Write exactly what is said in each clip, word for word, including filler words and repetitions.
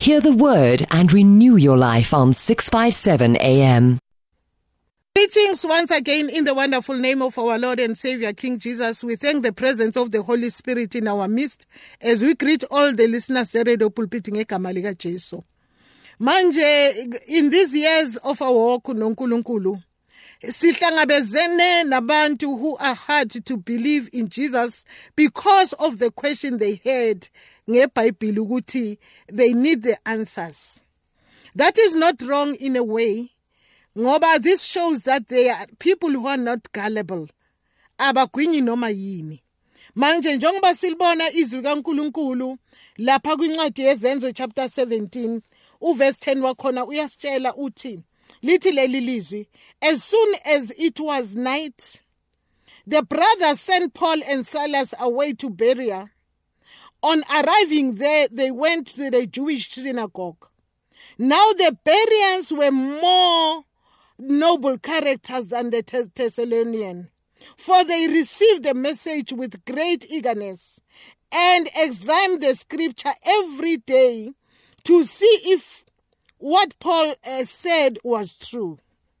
Hear the word and renew your life on six fifty-seven A M. Greetings once again in the wonderful name of our Lord and Savior, King Jesus. We thank the presence of the Holy Spirit in our midst as we greet all the listeners at Radio Pulpit ngegama lika Jesu. Manje, in these years of our walk noNkulunkulu, sihlangabezene nabantu who are hard to believe in Jesus because of the question they had ngeBhayibheli ukuthi they need the answers. That is not wrong in a way, ngoba this shows that they are people who are not gullible. Abagwinyi noma yini. Manje njengoba silibona izwi kaNkulunkulu lapha kwincwadi yeZenzo chapter seventeen uverse ten wakhona uyasitshela uthi lithi leli lizwi, as soon as it was night, the brothers sent Paul and Silas away to Berea. On arriving there, they went to the Jewish synagogue. Now the Bereans were more noble characters than the Thessalonians, for they received the message with great eagerness and examined the scripture every day to see if what Paul uh, said was true.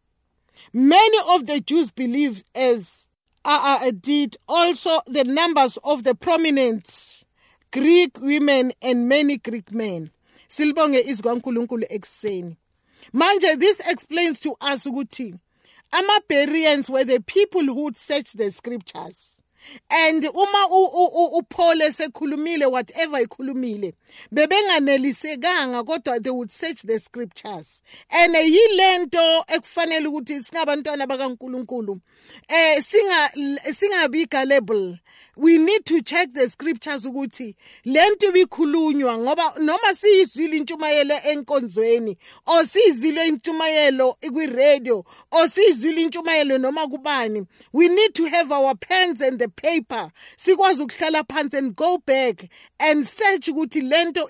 Many of the Jews believed, as uh, uh, did also the numbers of the prominent Greek women and many Greek men. Silbonge is kaNkulunkulu ekseni. Manje, this explains to us ukuthi ama-Bereans were the people who would search the scriptures. And uma uPaul esekhulumile whatever ekhulumile, bebenganelisekanga kodwa they would search the scriptures. And yilento ekufanele ukuthi singabantwana bakaNkulunkulu eh singa singabi gullible. We need to check the scriptures ukuthi lento bikhulunywa ngoba noma siyizwile intshumayelo enkonzweni o siyizwile intshumayelo kwi-radio o siyizwile intshumayelo noma kubani, we need to have our pens and the paper sikwazi ukuhlala phansi and go back and search ukuthi lento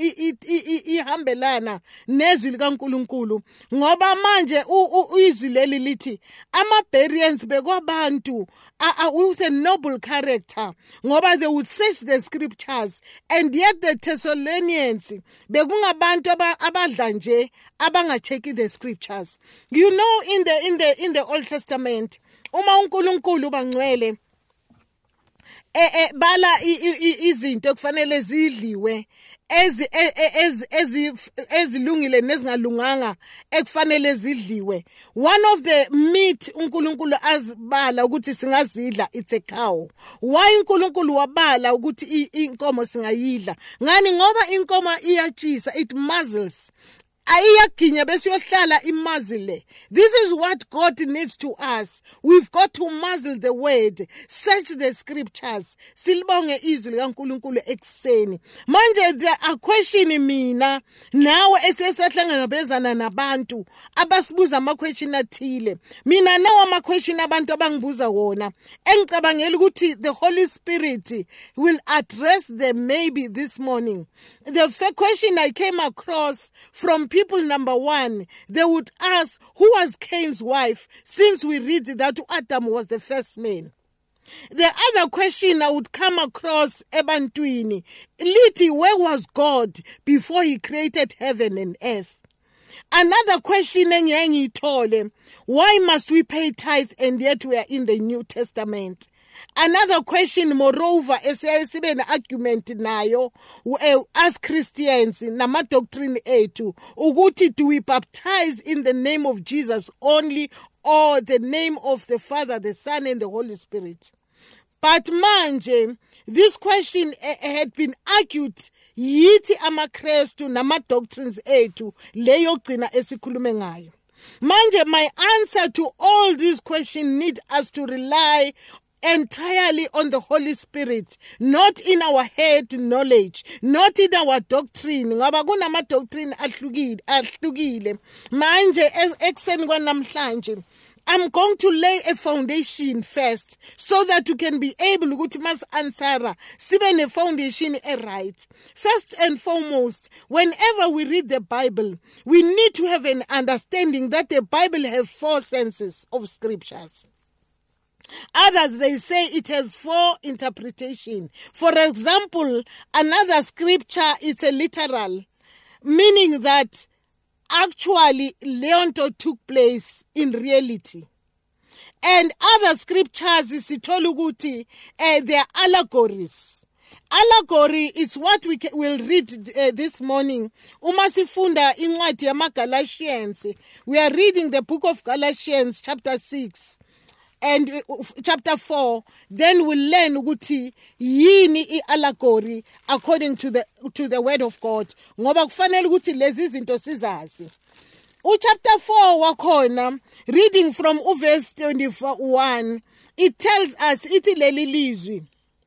ihambelana nezwi likaNkulunkulu, ngoba manje izwi leli lithi ama-Bereans bekwabantu with a noble character ngoba they would search the scriptures, and yet the Thessalonians bekungabantu abadla nje abangacheki the scriptures. You know, in the in the in the Old Testament uma uNkulunkulu bangcwele eh eh bala izinto ekufanele zidliwe ezi ezi ezilungile nezingalunganga ekufanele zidliwe. One of the meat uNkulunkulu azibala ukuthi singazidla, it's a cow. Why uNkulunkulu wabala ukuthi inkomo singayidla? Ngani ngoba inkomo iyatshisa, it muzzles. Ayaginya bese yohlala imazile. This is what God needs to us. We've got to muzzle the word, search the scriptures. Silibonge izwi likaNkulunkulu ekseni. Manje there are questioning mina nawe esesahlangana bezana nabantu abasibuza ama question athile. Mina nawo ama question abantu abangibuza wona engicabangela ukuthi the Holy Spirit will address them maybe this morning. The first question I came across from people, number one, they would ask, who was Cain's wife, since we read that Adam was the first man? The other question I would come across, ebantwini, lithi, where was God before he created heaven and earth? Another question, why must we pay tithe and yet we are in the New Testament? Another question, moreover, is an argument nayo as Christians nama doctrine etu ukuthi, do we baptize in the name of Jesus only or the name of the Father, the Son and the Holy Spirit? But manje, this question had been argued yithi amaKristu nama doctrines etu leyo gcina esikhulume ngayo. Manje, my answer to all these questions need us to rely entirely on the Holy Spirit, not in our head knowledge, not in our doctrine. Ngoba kunama doctrine ahlukile ahlukile. Manje ekseni kwanamhlanje I'm going to lay a foundation first so that you can be able to mas answer sibe ne foundation right. First and foremost, whenever we read the Bible, we need to have an understanding that the Bible has four senses of scriptures. Others, they say it has four interpretation. For example, another scripture is a literal. meaning that actually leonto took place in reality. And other scriptures sithola ukuthi uh, they are allegories. Allegory is what we will read uh, this morning. Uma sifunda incwadi yamaGalatians, we are reading the book of Galatians chapter six and uh, chapter four. Then we'll learn ukuthi yini i-allegory according to the to the word of God. Ngoba kufanele ukuthi lezi zinto sizazi. Chapter four wakhona, reading from verse twenty-one, it tells us, iti leli lizwi,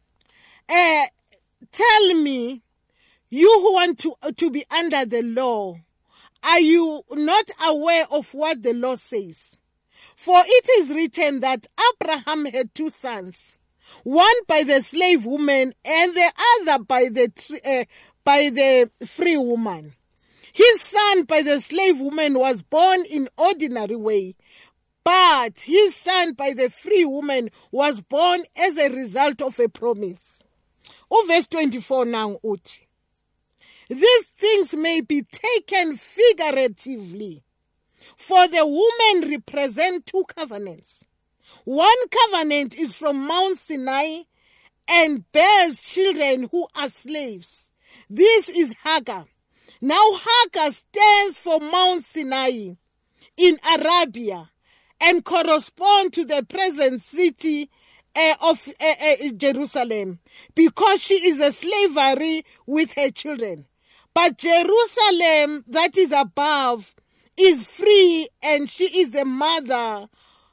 uh, tell me, you who want to, to be under the law, are you not aware of what the law says? For it is written that Abraham had two sons, one by the slave woman and the other by the, uh, by the free woman. His son by the slave woman was born in ordinary way, but his son by the free woman was born as a result of a promise. Oh, verse twenty-four now, uthi, these things may be taken figuratively, for the women represent two covenants. One covenant is from Mount Sinai and bears children who are slaves. This is Hagar. Now Hagar stands for Mount Sinai in Arabia and corresponds to the present city uh, of uh, uh, Jerusalem because she is a slavery with her children. But Jerusalem that is above is free and she is the mother.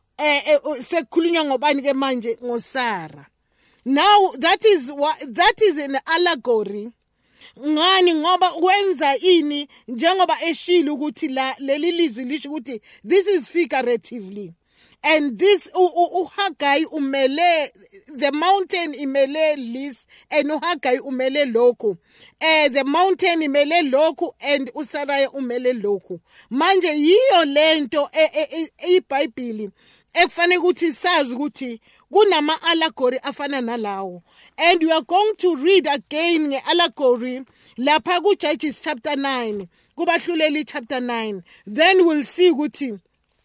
Sekulunywa ngobani ke manje ngoSarah. Now that is what that is an allegory. Ngani ngoba wenza ini njengoba eshilo ukuthi la leli lizwi lisho ukuthi this is figuratively, and this uHagai umele the mountain imele lis and uHagai umele lokhu, eh the mountain imele lokhu and uSarai umele lokhu. Manje yiyo lento eBhayibheli ekufanele ukuthi sazi ukuthi kunama allegory afana nalawo. And we are going to read again nge-allegory lapha kuJudges chapter nine, kubahluleli chapter nine. Then we'll see ukuthi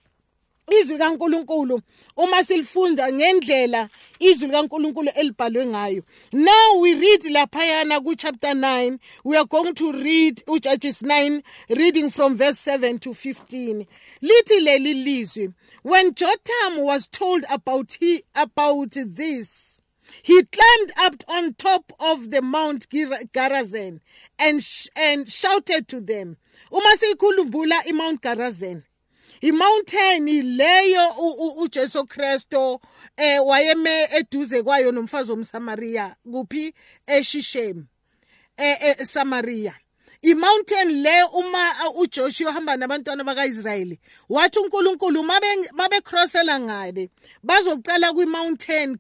izwi kaNkulunkulu uma silifunda ngendlela izwi kaNkulunkulu elibhalwe ngayo. Now we read laphayana ku chapter nine. We are going to read uJudges nine, reading from verse seven to fifteen. Lithi leli lizwi, when Jotham was told about he about this, he climbed up on top of the Mount Gerizim and sh- and shouted to them. Uma sikhulumbula iMount Gerizim, imountain leyo uJesu Kristo eh wayeme eduze kwayo nomfazi womSamaria kuphi eShishem eh eSamaria. Imountain le uma uJoshua hamba nabantwana bakaIsrayeli wathi uNkulunkulu mabe mabe crossela ngale bazoqala kwi-mountain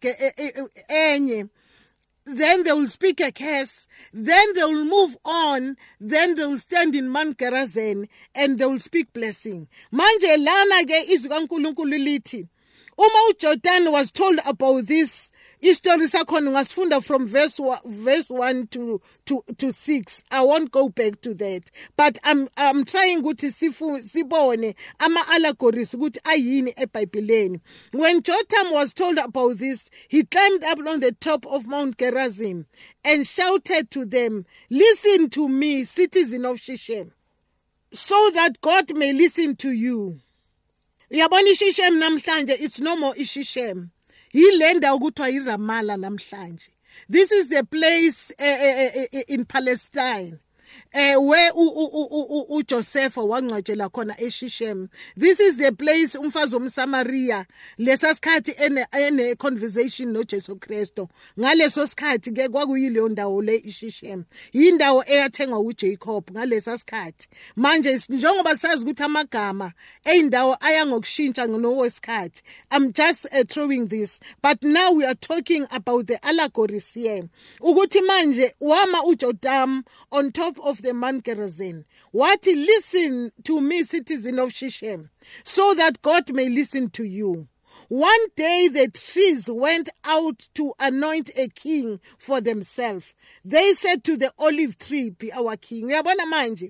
enye, then they will speak a curse, then they will move on, then they will stand in Mount Gerizim and they will speak blessing. Manje lana ke izwi kaNkulunkulu lithi uma uJordan was told about this, history sakhona ngasifunda from verse one, verse one to to to six. I won't go back to that, but I'm I'm trying ukuthi sifu sibone ama allegories ukuthi ayini eBhayibhelini. When Jotham was told about this, he climbed up on the top of Mount Gerizim and shouted to them, listen to me, citizen of Shechem, so that God may listen to you. Yabona iShechem namhlanje, it's no more iShechem. Yilenda ukuthiwa iRamala namhlanje. This is the place uh, uh, uh, in Palestine uh, where uJoseph wangcwatshela khona eShechem. This is the place umfazi womSamaria lesa sikhathi ene ene conversation noJesu Kristo. Ngaleso sikhathi ke kwakuyileyo ndawo le iShechem. Yindawo eyathengwa uJacob ngalesa sikhathi. Manje njengoba sazi ukuthi amagama eindawo aya ngokushintsha ngowesikhathi. I'm just uh, throwing this, but now we are talking about the allegories here. Ukuthi manje wama uJotham on top of the Mount Gerizim. What? Listen to me, citizen of Shechem, so that God may listen to you. One day the trees went out to anoint a king for themselves. They said to the olive tree, be our king. Uyabona manje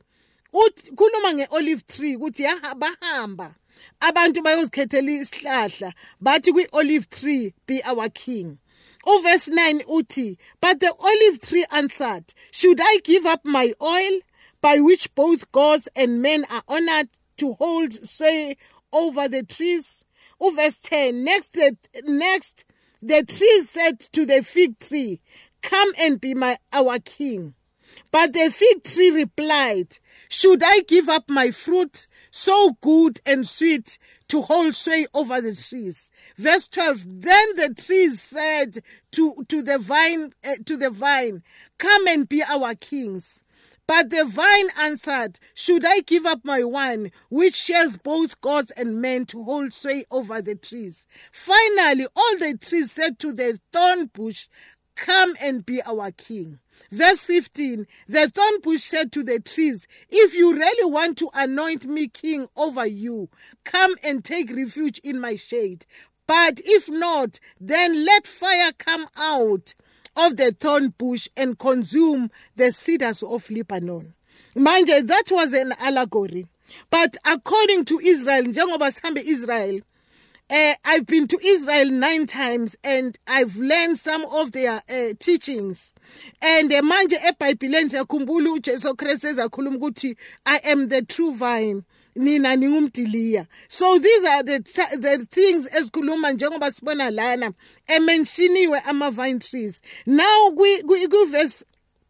uthi khuluma nge-olive tree ukuthi bahamba abantu bayozikhethela isihlahla bathi kwi-olive tree be our king. Verse nine uthi, but the olive tree answered, should I give up my oil, by which both gods and men are honored, to hold sway over the trees? Verse ten, next the, next the tree said to the fig tree, come and be my our king. But the fig tree replied, should I give up my fruit, so good and sweet, to hold sway over the trees? Verse twelve, then the trees said to, to the vine, uh, to the vine, come and be our kings. But the vine answered, should I give up my wine, which shares both gods and men, to hold sway over the trees? Finally, all the trees said to the thorn bush, come and be our king. Verse fifteen, the thorn bush said to the trees, if you really want to anoint me king over you, come and take refuge in my shade. But if not, then let fire come out of the thorn bush and consume the cedars of Lebanon. Manje, that was an allegory. But according to Israel, njengoba sihambe Israel, Uh, I've been to Israel nine times and I've learned some of their uh, teachings. And uh, manje eBhayibhelini siyakhumbula uJesu Kristu ezakhuluma ukuthi I am the true vine, nina ningumdiliya. So these are the the things esikhuluma njengoba sibona lana emenshiniwe ama vine trees. Now we we go verse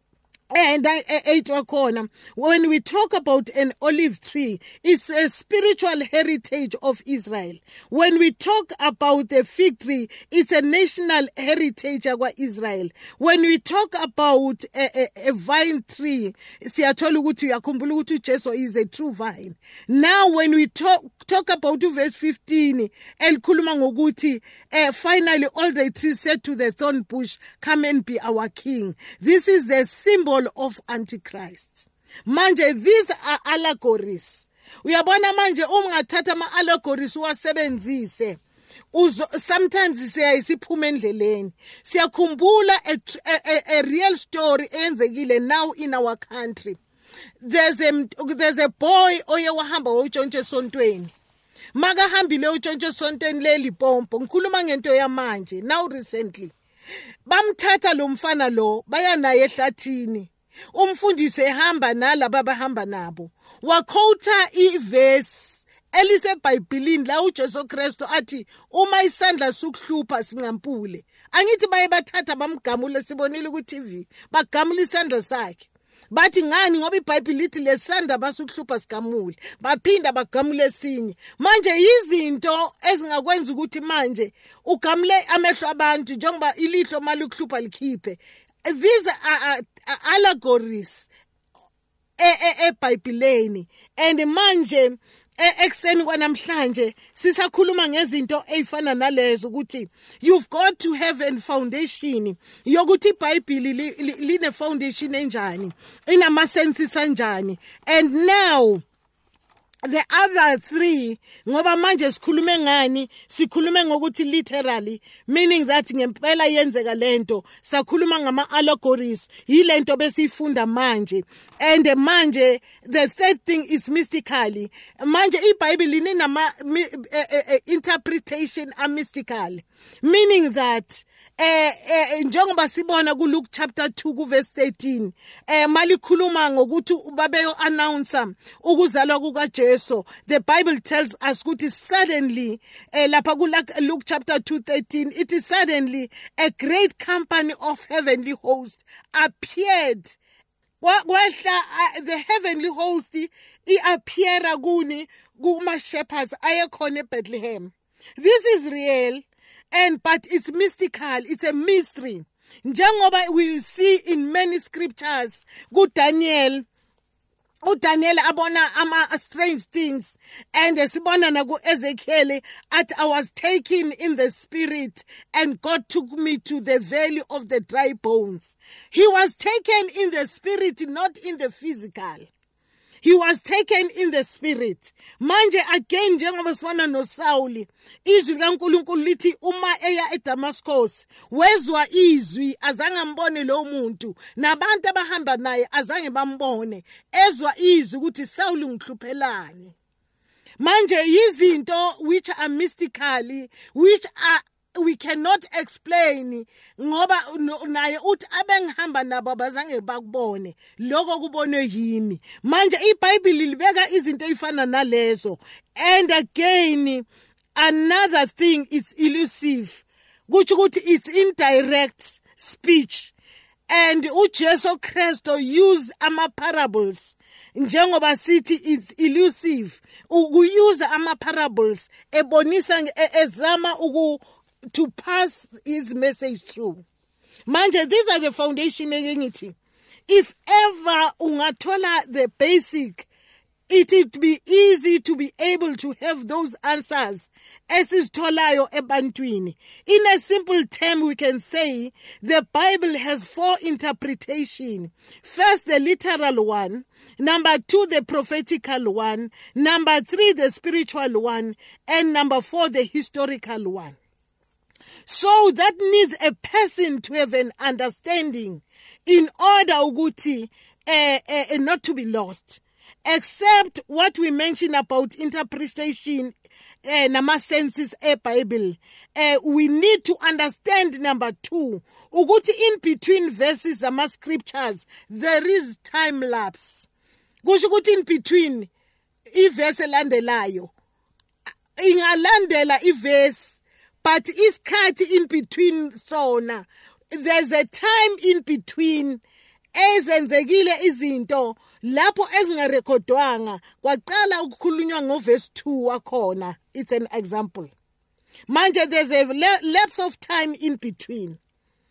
and I, eight corner. When we talk about an olive tree, it's a spiritual heritage of Israel. When we talk about the fig tree, it's a national heritage of Israel. When we talk about a, a, a vine tree, siyathola ukuthi uyakhumbula ukuthi uJesu is a true vine. Now when we talk talk about verse fifteen, elikhuluma ngokuthi uh, finally all the trees said to the thorn bush, come and be our king. This is the symbol of Antichrist. Manje, these are allegories. Uyabona manje ungathatha ama allegories uwasebenzise. Sometimes siyayisiphume endleleni. Siyakhumbula a, a, a real story eyenzekile now in our country. There's a there's a boy oye wahamba utshontshe esontweni. Maka hambile utshontshe esontweni leli pompo. Ngikhuluma ngento yamanje now recently. Bamthatha lo mfana lo baya naye ehlathini. Umfundisi ehamba nalabo abahamba nabo. Wakhotha iverse elise eBhayibhelini la uJesu Kristu athi uma isandla sokuhlupha singampule. Angithi baye bathatha bamgamule sibonile ku T V. Bagamula isandla sakhe. Bathi ngani ngoba iBhayibheli lithi lesandla basukuhlupha sigamule. Baphinda bagamule esinye. Manje izinto ezingakwenza ukuthi manje ugamule amehlo abantu njengoba ilihlo malukuhlupha likhiphe. These are, are, are allegories eBhayibhelini. And manje ekseni kwanamhlanje sisakhuluma ngezinto ezifana nalezo ukuthi you've got to have a foundation yokuthi iBhayibheli line foundation enjani, inama senses anjani. And now the other three, ngoba manje sikhulume ngani, sikhulume ngokuthi literally, meaning that ngempela yenzeka lento, sakhuluma ngama allegories, yilento besifunda manje. And manje the third thing is mystically. Manje iBhayibheli linama interpretation are mystical, meaning that eh eh njengoba sibona ku Luke chapter two ku verse thirteen eh malikhuluma ngokuthi babeyo announce ukuzalwa kuka Jesu. The Bible tells us ukuthi suddenly eh lapha ku Luke chapter two thirteen it is suddenly a great company of heavenly hosts appeared. Kwehla the heavenly host iappeara kuni kuma shepherds ayekhona eBethlehem. This is real. And but it's mystical, it's a mystery. Njengoba we see in many scriptures, good Daniel, good Daniel abona ama strange things, and sibona na ku Ezekiel at I was taken in the spirit and God took me to the valley of the dry bones. He was taken in the spirit, not in the physical. He was taken in the spirit. Manje again njengoba sifana noSauli, izwi likaNkulunkulu lithi uma eya eDamascus wezwa izwi azange ambone lo muntu, nabantu abahamba naye azange bambone, ezwa izwi ukuthi Sauli ngihluphelaani. Manje yizinto which are mystically, which are we cannot explain, ngoba naye uthi abengihamba nabo bazange bakubone lokho kubonwe yimi. Manje iBhayibheli libeka izinto ezifana nalezo. And again, another thing is elusive, kuthi ukuthi it's indirect speech. And uJesu Kristo use ama parables njengoba sithi it's elusive. Uyuza ama parables ebonisa ezama uku to pass his message through. Manje, these are the foundation engithi. If ever ungathola the basic, it would be easy to be able to have those answers. Esizitholayo ebantwini. In a simple term, we can say the Bible has four interpretations. First, the literal one. Number two, the prophetical one. Number three, the spiritual one. And number four, the historical one. So that needs a person to have an understanding in order ukuthi uh, uh, not to be lost. Except what we mentioned about interpretation, uh, nama senses e Bible. Uh, we need to understand number two. Ukuthi in between verses ama scriptures, there is time lapse. Kusho ukuthi in between iverse elandelayo, ingalandela iverse, but isikhathi in between sona, there's a time in between ezenzekile izinto lapho ezingarekhodwanga kwaqala ukukhulunywa ngoverse two wakhona. It's an example. Manje there's a lapse of time in between.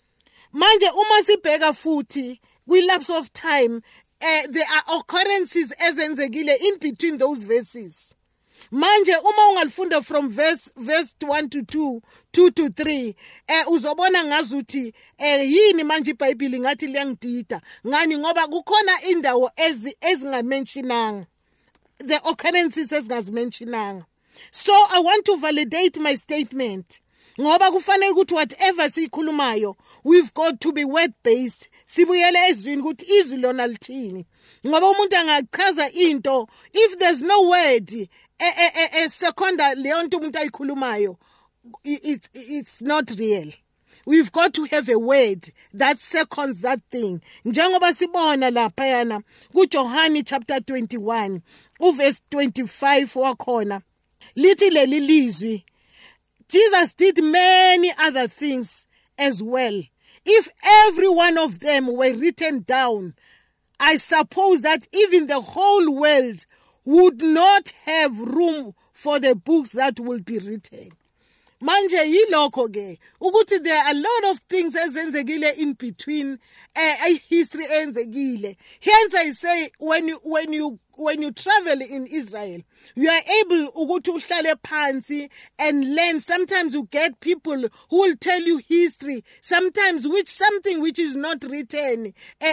Manje uma sibheka futhi kwi-lapse of time, uh, there are occurrences ezenzekile in between those verses. Manje uma ungalifunda from verse verse one to two, two to three, eh uzobona ngazuthi eh yini manje iBhayibheli ngathi liyangidida. Ngani ngoba kukhona indawo ezi ezingamentionanga. The occurrences ezingazimentionanga. So I want to validate my statement. Ngoba kufanele ukuthi whatever sikhulumayo, we've got to be word based. Sibuyele ezwini ukuthi izwi lona lithini. Ngoba umuntu angachaza into, if there's no word e e e seconda leyo nto umuntu ayikhulumayo, it's it's not real. We've got to have a word that seconds that thing. Njengoba sibona lapha yana kuJohane chapter twenty-one uverse twenty-five wakhona lithi leli lizwi, Jesus did many other things as well. If every one of them were written down, I suppose that even the whole world would not have room for the books that will be written. Manje yilokho ke ukuthi there are a lot of things ezenzekile in between a uh, history enzekile. Hence I say when you when you when you travel in Israel, you are able ukuthi uhlale phansi and learn. Sometimes you get people who will tell you history, sometimes which something which is not written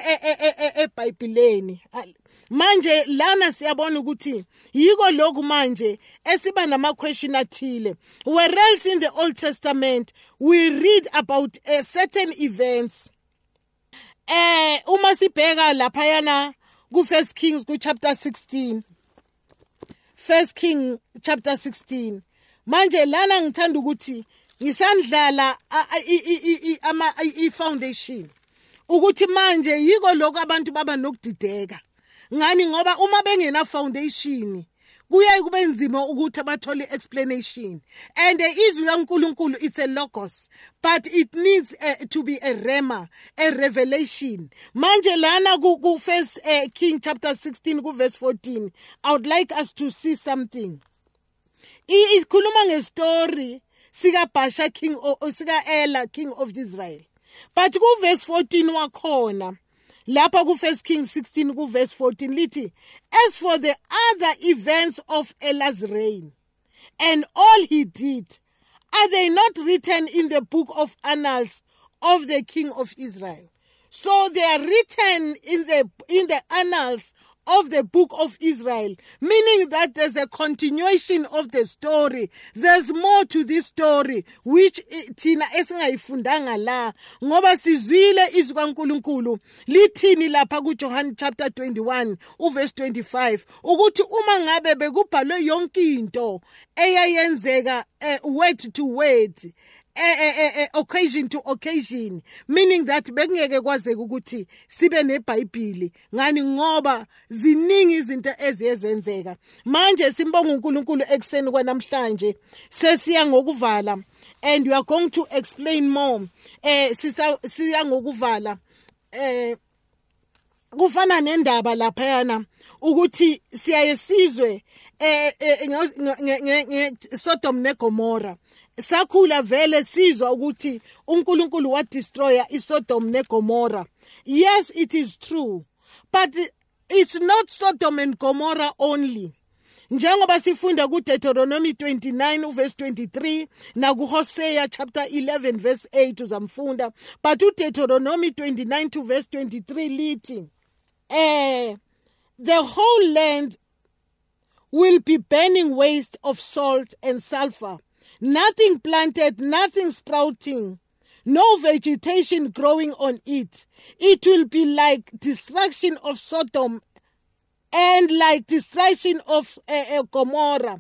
eBhayibhelini. Manje lana siyabona ukuthi yiko lokhu manje esiba nama question athile. Whereas in the Old Testament we read about uh, certain events. Eh uma sibheka lapha yana ku First Kings ku chapter sixteen. First King chapter sixteen. Manje lana ngithanda ukuthi ngisandlala ama i foundation. Ukuthi manje yiko lokho abantu baba nokudideka. Ngani ngoba uma bengena foundation kuyaye kube nzima ukuthi abathole explanation, and izwi kaNkulunkulu it's a logos, but it needs uh, to be a rhema, a revelation. Manje lana ku First uh, King chapter sixteen ku verse fourteen, I would like us to see something. Ikhuluma ngestory sika Baasha king or sika Ela king of Israel, but ku verse fourteen wakhona lapha ku First Kings sixteen ku verse fourteen lithi, as for the other events of Ela's reign and all he did, are they not written in the book of annals of the king of Israel? So they are written in the in the annals of the book of Israel, meaning that there's a continuation of the story. There's more to this story, which thina esingayifundanga la, ngoba sizwile izwi kaNkulunkulu lithini lapha kuJohn chapter twenty-one uverse twenty-five, ukuthi uma ngabe bekubhalwe yonke into eyayenzeka word to word, Eh, eh, eh, occasion to occasion, meaning that bekungeke kwazeke ukuthi sibe neBhayibheli ngani ngoba ziningi izinto eziyenzeka. Manje simbonga uNkulunkulu ekseni kwanamhlanje sesiya ngokuvala, and we are going to explain more. Eh sisa siya ngokuvala eh kufana nendaba lapha yana ukuthi siyayesizwe eh nge Sodom neGomora. Sakhula vele sizwa ukuthi uNkulunkulu wa destroya iSodom neGomora. Yes, it is true, but it's not Sodom and Gomorrah only. Njengoba sifunda ku Deuteronomy twenty-nine verse twenty-three na ku Hosea chapter eleven verse eight uzamfunda, but u Deuteronomy twenty-nine to verse twenty-three lithi eh the whole land will be burning waste of salt and sulfur. Nothing planted, nothing sprouting, no vegetation growing on it. It will be like destruction of Sodom and like destruction of uh, uh, Gomorrah,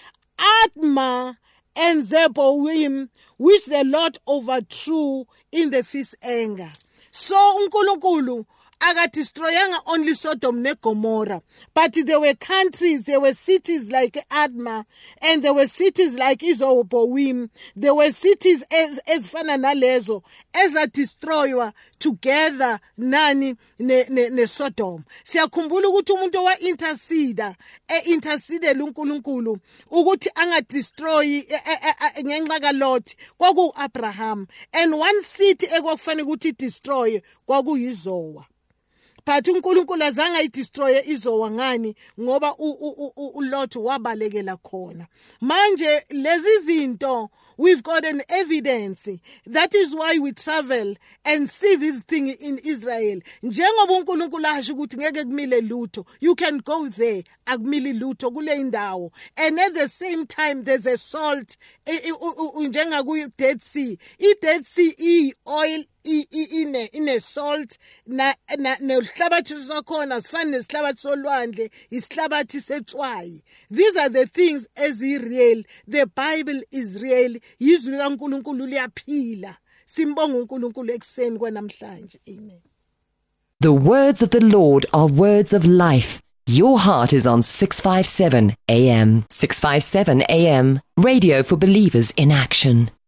Admah and Zeboim, which the Lord overthrew in the fierce anger. So uNkulunkulu akadestroyanga only Sodom ne Gomorrah, but there were countries, there were cities like Admah, and there were cities like Zeboim, there were cities as ezifana nalezo ezadestroywa together nani ne, ne, ne Sodom. Siyakhumbula ukuthi umuntu wa intercede e intercede uNkulunkulu ukuthi angadestroy ngenxa kaLot kwaku Abraham, and one city ekwakufanele ukuthi destroy kwaku yiZowa. But uNkulunkulu azange ayidestroye iZowa ngani ngoba uLot wabalekela khona. Manje lezi zinto, we've got an evidence. That is why we travel and see this thing in Israel. Njengoba uNkulunkulu asho ukuthi ngeke kumile lutho, you can go there, akumili lutho kule indawo. And at the same time there's a salt njenga ku Dead Sea. I Dead Sea I oil in a, in a salt na na nesihlabathi sakhona sifana nesihlabathi solwandle, isihlabathi setswayi. These are the things as real. The Bible is real. Izwi kaNkulunkulu liyaphila. Simbonga uNkulunkulu ekseni kwanamhlanje. Amen. The words of the Lord are words of life. Your heart is on six fifty-seven A M. six fifty-seven A M, radio for believers in action.